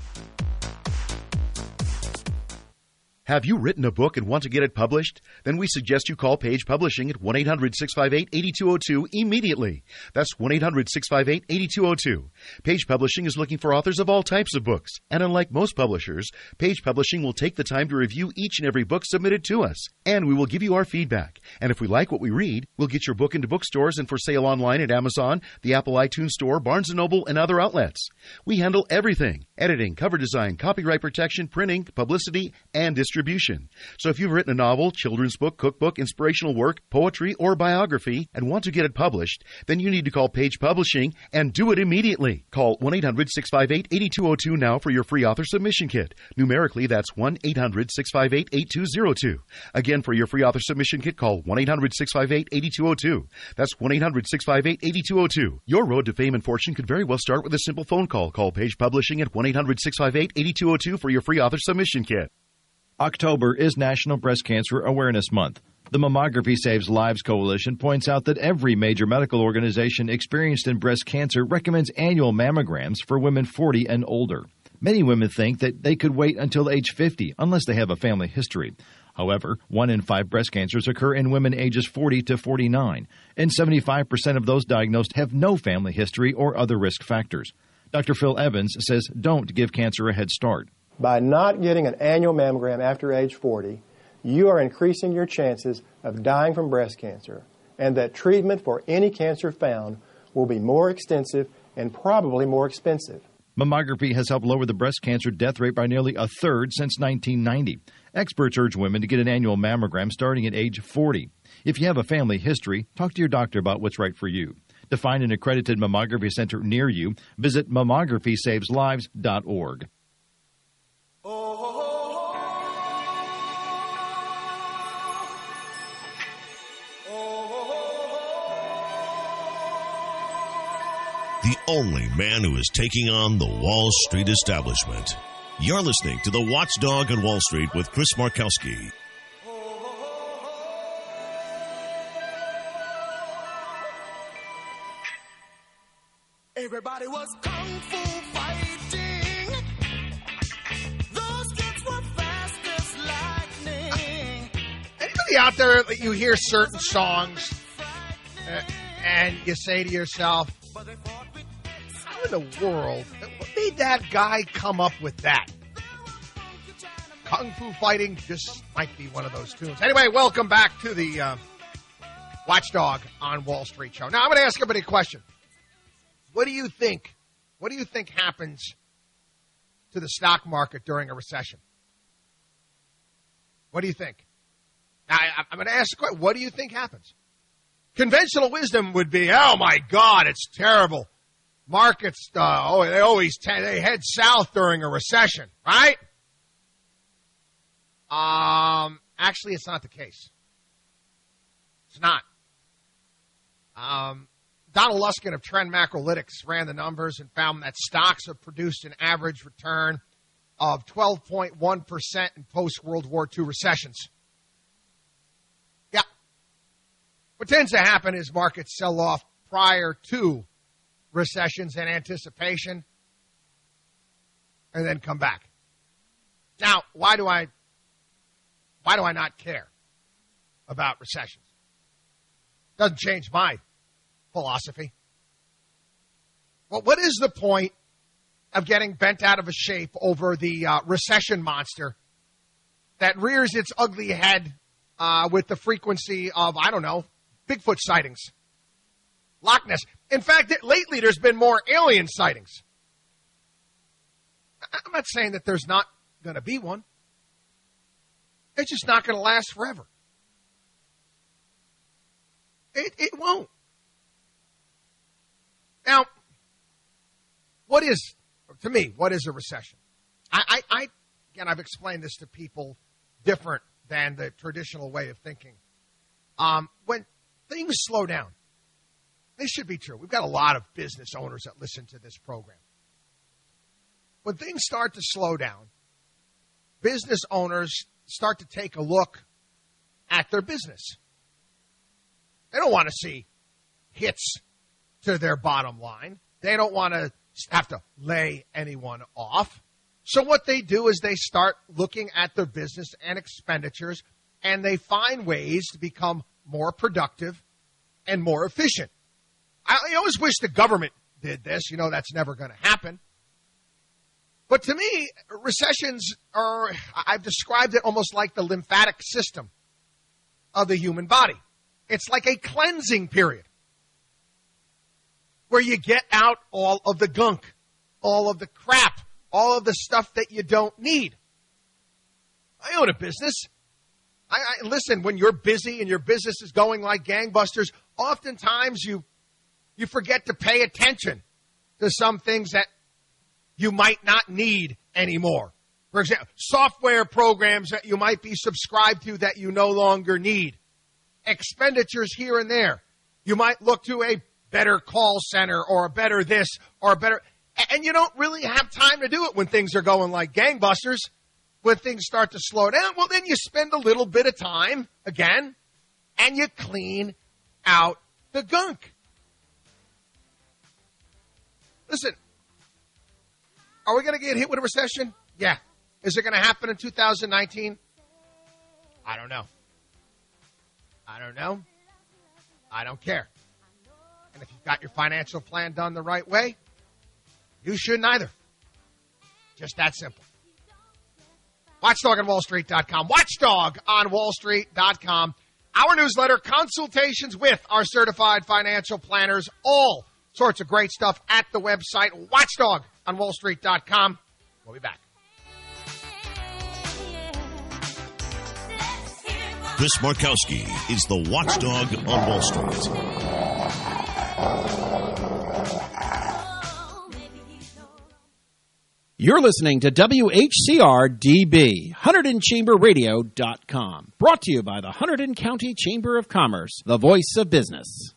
Have you written a book and want to get it published? Then we suggest you call Page Publishing at one eight hundred six five eight eight two zero two immediately. That's one eight hundred six five eight eight two zero two. Page Publishing is looking for authors of all types of books. And unlike most publishers, Page Publishing will take the time to review each and every book submitted to us. And we will give you our feedback. And if we like what we read, we'll get your book into bookstores and for sale online at Amazon, the Apple iTunes Store, Barnes and Noble, and other outlets. We handle everything: editing, cover design, copyright protection, printing, publicity, and distribution. So if you've written a novel, children's book, cookbook, inspirational work, poetry, or biography and want to get it published, then you need to call Page Publishing and do it immediately. Call one eight hundred six five eight eight two zero two now for your free author submission kit. Numerically, that's one eight hundred six five eight eight two zero two. Again, for your free author submission kit, call one eight hundred six five eight eight two zero two. That's one eight hundred six five eight eight two zero two. Your road to fame and fortune could very well start with a simple phone call. Call Page Publishing at one eight hundred six five eight eight two zero two for your free author submission kit. October is National Breast Cancer Awareness Month. The Mammography Saves Lives Coalition points out that every major medical organization experienced in breast cancer recommends annual mammograms for women forty and older. Many women think that they could wait until age fifty unless they have a family history. However, one in five breast cancers occur in women ages forty to forty-nine, and seventy-five percent of those diagnosed have no family history or other risk factors. Doctor Phil Evans says don't give cancer a head start. By not getting an annual mammogram after age forty, you are increasing your chances of dying from breast cancer, and that treatment for any cancer found will be more extensive and probably more expensive. Mammography has helped lower the breast cancer death rate by nearly a third since nineteen ninety. Experts urge women to get an annual mammogram starting at age forty. If you have a family history, talk to your doctor about what's right for you. To find an accredited mammography center near you, visit mammography saves lives dot org. The only man who is taking on the Wall Street establishment. You're listening to The Watchdog on Wall Street with Chris Markowski. Everybody was kung fu fighting. Those kids were fast as lightning. Anybody out there that you hear certain songs uh, and you say to yourself, how in the world, what made that guy come up with that? Kung Fu Fighting just might be one of those tunes. Anyway, welcome back to the uh, Watchdog on Wall Street show. Now, I'm going to ask everybody a question. What do you think? What do you think happens to the stock market during a recession? What do you think? Now, I, I'm going to ask a question. What do you think happens? Conventional wisdom would be, oh, my God, it's terrible. markets, uh, oh, they always t- they head south during a recession, right? Um, actually, it's not the case. It's not. Um, Donald Luskin of Trend Macrolytics ran the numbers and found that stocks have produced an average return of twelve point one percent in post-World War Two recessions. Yeah. What tends to happen is markets sell off prior to recessions in anticipation and then come back. Now, why do I why do I not care about recessions? Doesn't change my philosophy. Well, what is the point of getting bent out of a shape over the uh, recession monster that rears its ugly head uh, with the frequency of, I don't know, Bigfoot sightings, Loch Ness? In fact, it, lately there's been more alien sightings. I'm not saying that there's not going to be one. It's just not going to last forever. It, it won't. Now, what is, to me, what is a recession? I, I, I, again, I've explained this to people different than the traditional way of thinking. Um, when things slow down, this should be true. We've got a lot of business owners that listen to this program. When things start to slow down, business owners start to take a look at their business. They don't want to see hits to their bottom line. They don't want to have to lay anyone off. So what they do is they start looking at their business and expenditures, and they find ways to become more productive and more efficient. I, I always wish the government did this. You know, that's never going to happen. But to me, recessions are, I've described it almost like the lymphatic system of the human body. It's like a cleansing period where you get out all of the gunk, all of the crap, all of the stuff that you don't need. I own a business. I, I listen, when you're busy and your business is going like gangbusters, oftentimes you you forget to pay attention to some things that you might not need anymore. For example, software programs that you might be subscribed to that you no longer need. Expenditures here and there. You might look to a better call center or a better this or a better, and you don't really have time to do it when things are going like gangbusters. When things start to slow down, well, then you spend a little bit of time, again, and you clean out the gunk. Listen, are we going to get hit with a recession? Yeah. Is it going to happen in two thousand nineteen? I don't know. I don't know. I don't care. And if you've got your financial plan done the right way, you shouldn't either. Just that simple. Watchdog on Wall Street dot com. Watchdog on Wall Street dot com. Our newsletter, consultations with our certified financial planners, all sorts of great stuff at the website, Watchdog on Wall Street dot com. We'll be back. Chris Markowski is the Watchdog on Wall Street. You're listening to W H C R D B, Hunterdon Chamber Radio dot com. Brought to you by the Hunterdon County Chamber of Commerce, the voice of business.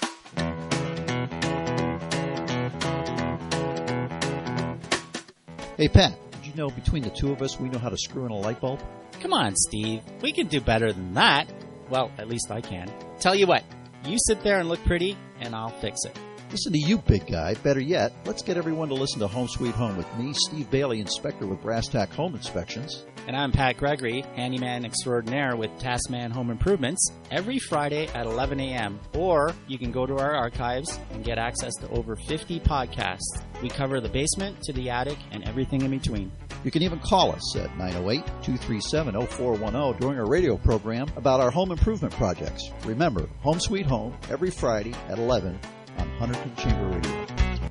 Hey, Pat, did you know between the two of us we know how to screw in a light bulb? Come on, Steve. We can do better than that. Well, at least I can. Tell you what, you sit there and look pretty, and I'll fix it. Listen to you, big guy. Better yet, let's get everyone to listen to Home Sweet Home with me, Steve Bailey, inspector with Brass Tack Home Inspections. And I'm Pat Gregory, handyman extraordinaire with Taskman Home Improvements, every Friday at eleven a.m. Or you can go to our archives and get access to over fifty podcasts. We cover the basement to the attic and everything in between. You can even call us at nine oh eight, two three seven, oh four one oh during our radio program about our home improvement projects. Remember, Home Sweet Home, every Friday at eleven on Hunterdon Chamber Radio.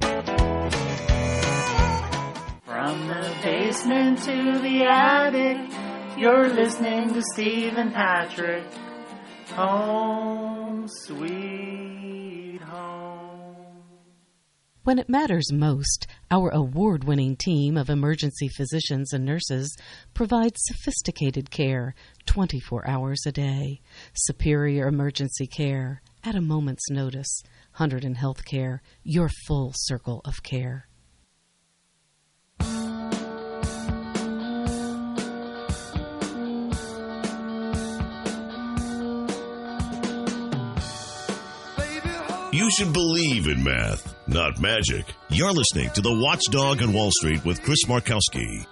From the basement to the attic, you're listening to Steve and Patrick. Home Sweet Home. When it matters most, our award-winning team of emergency physicians and nurses provides sophisticated care twenty-four hours a day. Superior emergency care at a moment's notice. Hunterdon Healthcare, your full circle of care. You should believe in math, not magic. You're listening to The Watchdog on Wall Street with Chris Markowski.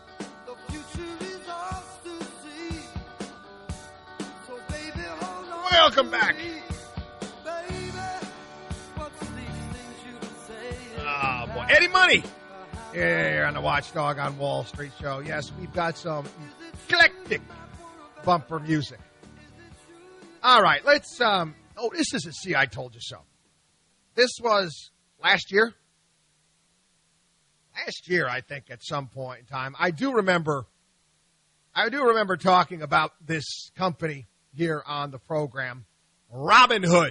Welcome back. Oh, boy. Eddie Money here on the Watchdog on Wall Street show. Yes, we've got some eclectic bumper music. All right, let's... um. Oh, this is a See, I Told You So. This was last year. Last year, I think, at some point in time. I do remember, I do remember talking about this company here on the program, Robinhood.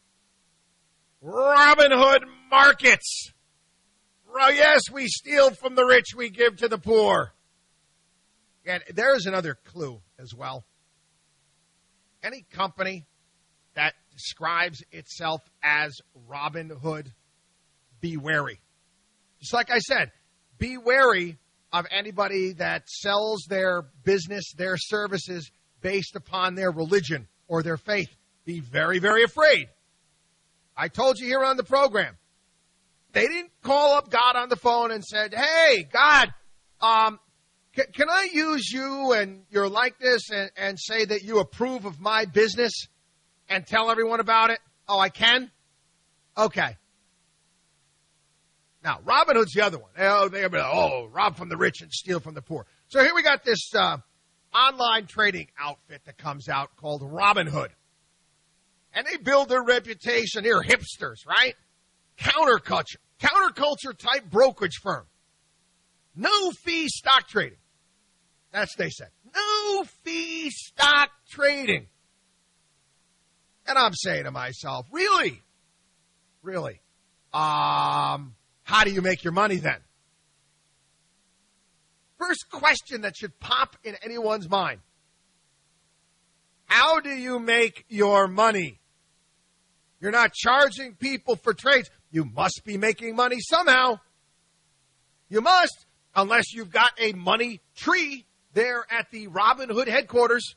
Robinhood Markets. Oh, yes, we steal from the rich, we give to the poor. And there's another clue as well. Any company that describes itself as Robin Hood, be wary. Just like I said, be wary of anybody that sells their business, their services based upon their religion or their faith. Be very, very afraid. I told you here on the program, they didn't call up God on the phone and said, hey, God, um, can, can I use you and your likeness and, and say that you approve of my business? And tell everyone about it? Oh, I can? Okay. Now, Robin Hood's the other one. Oh, they'll be like, oh, rob from the rich and steal from the poor. So here we got this uh, online trading outfit that comes out called Robin Hood. And they build their reputation. They're hipsters, right? Counterculture. Counterculture type brokerage firm. No fee stock trading. That's what they said. No fee stock trading. And I'm saying to myself, really? Really? Um, how do you make your money then? First question that should pop in anyone's mind. How do you make your money? You're not charging people for trades. You must be making money somehow. You must, unless you've got a money tree there at the Robinhood headquarters.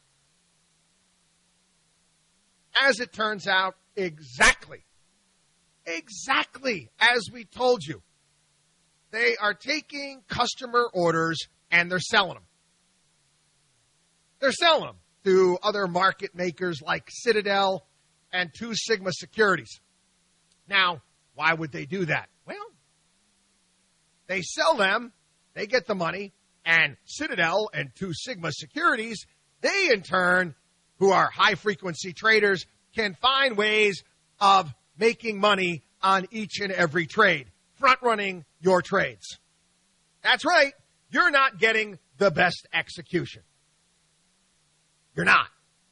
As it turns out, exactly, exactly as we told you. They are taking customer orders and they're selling them. They're selling them to other market makers like Citadel and Two Sigma Securities. Now, why would they do that? Well, they sell them, they get the money, and Citadel and Two Sigma Securities, they in turn, who are high-frequency traders, can find ways of making money on each and every trade, front-running your trades. That's right. You're not getting the best execution. You're not.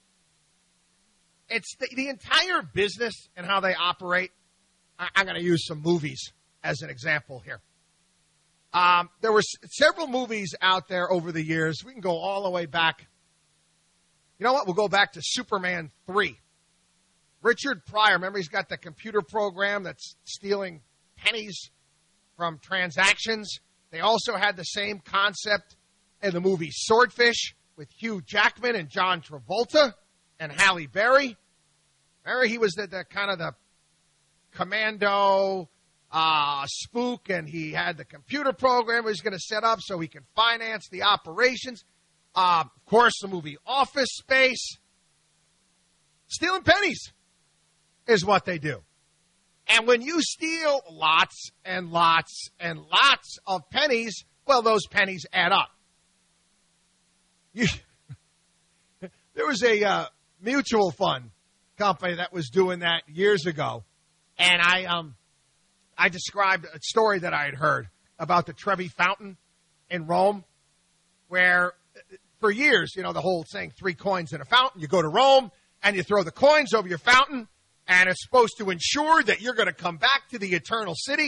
It's the, the entire business and how they operate. I, I'm going to use some movies as an example here. Um, there were s- several movies out there over the years. We can go all the way back. You know what? We'll go back to Superman three. Richard Pryor, remember he's got the computer program that's stealing pennies from transactions. They also had the same concept in the movie Swordfish with Hugh Jackman and John Travolta and Halle Berry. Remember he was the, the kind of the commando uh, spook, and he had the computer program he was going to set up so he could finance the operations. Uh, of course, the movie Office Space. Stealing pennies is what they do. And when you steal lots and lots and lots of pennies, well, those pennies add up. You, there was a uh, mutual fund company that was doing that years ago, and I um I described a story that I had heard about the Trevi Fountain in Rome, where for years, you know, the whole saying, three coins in a fountain. You go to Rome, and you throw the coins over your fountain, and it's supposed to ensure that you're going to come back to the eternal city.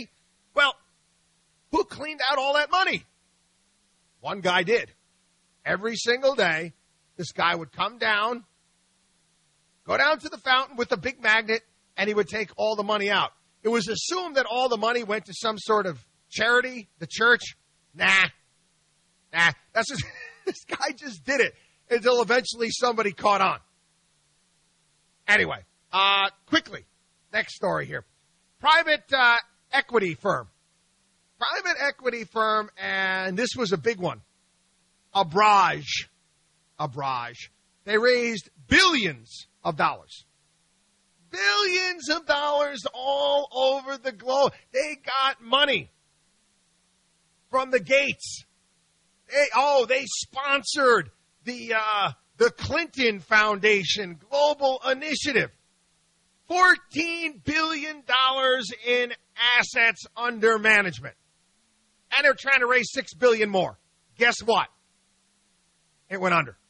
Well, who cleaned out all that money? One guy did. Every single day, this guy would come down, go down to the fountain with a big magnet, and he would take all the money out. It was assumed that all the money went to some sort of charity, the church. Nah. Nah. That's just, this guy just did it until eventually somebody caught on. Anyway, uh, quickly, next story here. Private uh, equity firm. Private equity firm, and this was a big one. Abraj. Abraj. They raised billions of dollars. Billions of dollars all over the globe. They got money from the Gates. They, oh, they sponsored the uh, the Clinton Foundation Global Initiative. fourteen billion dollars in assets under management. And they're trying to raise six billion dollars more. Guess what? It went under.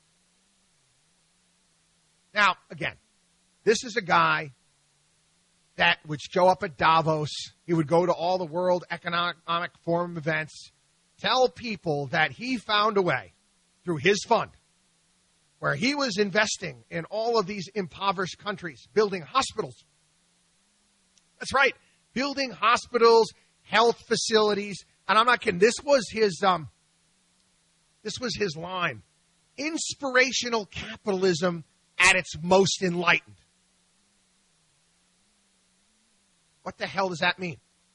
Now, again, this is a guy that would show up at Davos. He would go to all the World Economic Forum events, tell people that he found a way through his fund where he was investing in all of these impoverished countries, building hospitals. That's right, building hospitals, health facilities. And I'm not kidding. This was his um, this was his line. Inspirational capitalism at its most enlightened. What the hell does that mean?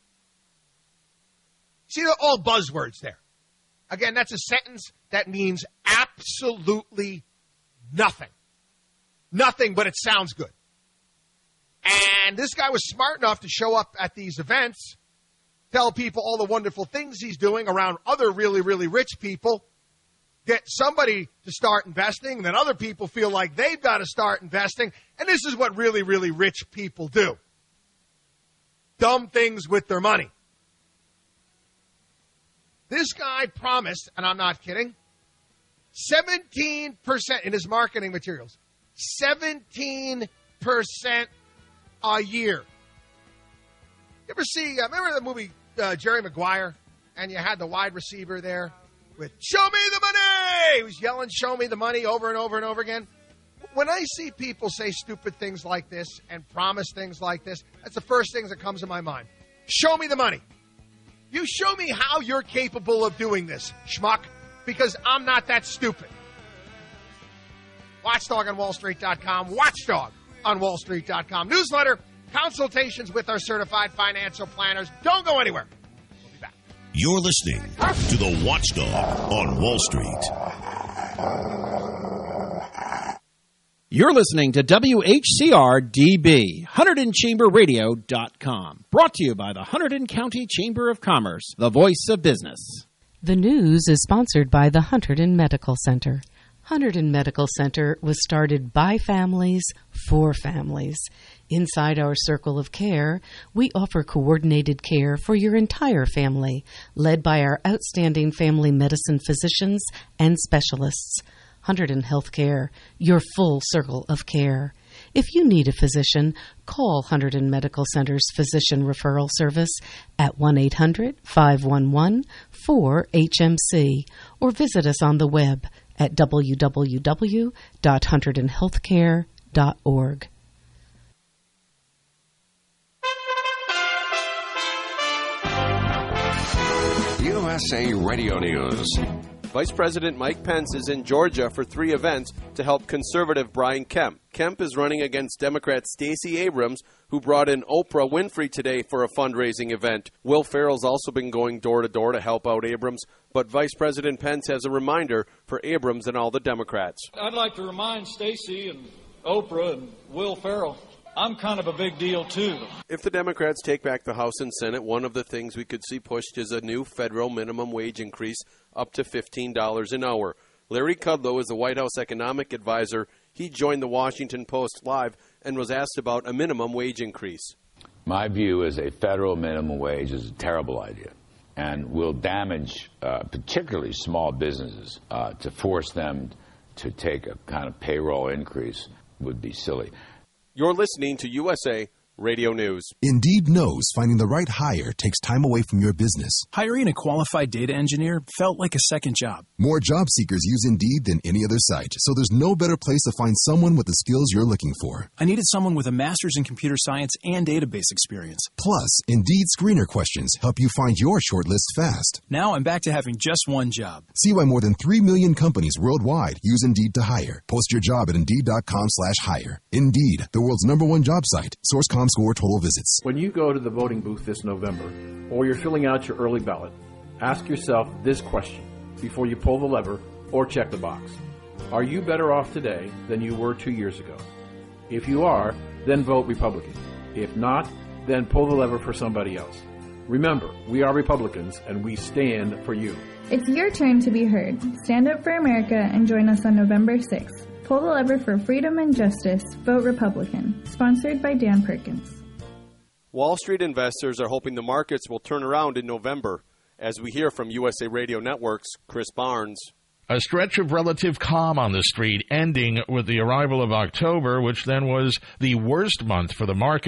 See, they're all buzzwords there. Again, that's a sentence that means absolutely nothing. Nothing, but it sounds good. And this guy was smart enough to show up at these events, tell people all the wonderful things he's doing around other really, really rich people, get somebody to start investing, and then other people feel like they've got to start investing. And this is what really, really rich people do. Dumb things with their money. This guy promised, and I'm not kidding, seventeen percent in his marketing materials, seventeen percent a year. You ever see, uh, remember the movie uh, Jerry Maguire? And you had the wide receiver there with, show me the money! He was yelling, show me the money over and over and over again. When I see people say stupid things like this and promise things like this, that's the first thing that comes to my mind. Show me the money. You show me how you're capable of doing this, schmuck, because I'm not that stupid. Watchdog on Wall Street dot com, Watchdog on Wall Street dot com. Newsletter, consultations with our certified financial planners. Don't go anywhere. We'll be back. You're listening to the Watchdog on Wall Street. You're listening to W H C R D B, Hunterdon Chamber Radio dot com. Brought to you by the Hunterdon County Chamber of Commerce, the voice of business. The news is sponsored by the Hunterdon Medical Center. Hunterdon Medical Center was started by families for families. Inside our circle of care, we offer coordinated care for your entire family, led by our outstanding family medicine physicians and specialists. Hunterdon Healthcare, your full circle of care. If you need a physician, call Hunterdon Medical Center's Physician Referral Service at one eight hundred, five one one, four H M C or visit us on the web at w w w dot hunterdon healthcare dot org. U S A Radio News. Vice President Mike Pence is in Georgia for three events to help conservative Brian Kemp. Kemp is running against Democrat Stacey Abrams, who brought in Oprah Winfrey today for a fundraising event. Will Ferrell's also been going door-to-door to help out Abrams, but Vice President Pence has a reminder for Abrams and all the Democrats. I'd like to remind Stacey and Oprah and Will Ferrell, I'm kind of a big deal, too. If the Democrats take back the House and Senate, one of the things we could see pushed is a new federal minimum wage increase up to fifteen dollars an hour. Larry Kudlow is the White House economic advisor. He joined the Washington Post Live and was asked about a minimum wage increase. My view is a federal minimum wage is a terrible idea and will damage uh, particularly small businesses. Uh, to force them to take a kind of payroll increase would be silly. You're listening to U S A Radio News. Indeed knows finding the right hire takes time away from your business. Hiring a qualified data engineer felt like a second job. More job seekers use Indeed than any other site, so there's no better place to find someone with the skills you're looking for. I needed someone with a master's in computer science and database experience. Plus, Indeed screener questions help you find your shortlist fast. Now I'm back to having just one job. See why more than three million companies worldwide use Indeed to hire. Post your job at Indeed.com slash hire. Indeed, the world's number one job site. Source dot com score total visits. When you go to the voting booth this November, or you're filling out your early ballot, ask yourself this question before you pull the lever or check the box. Are you better off today than you were two years ago? If you are, then vote Republican. If not, then pull the lever for somebody else. Remember, we are Republicans, and we stand for you. It's your turn to be heard. Stand up for America and join us on November sixth. Pull the lever for freedom and justice. Vote Republican. Sponsored by Dan Perkins. Wall Street investors are hoping the markets will turn around in November. As we hear from U S A Radio Network's Chris Barnes. A stretch of relative calm on the street, ending with the arrival of October, which then was the worst month for the market.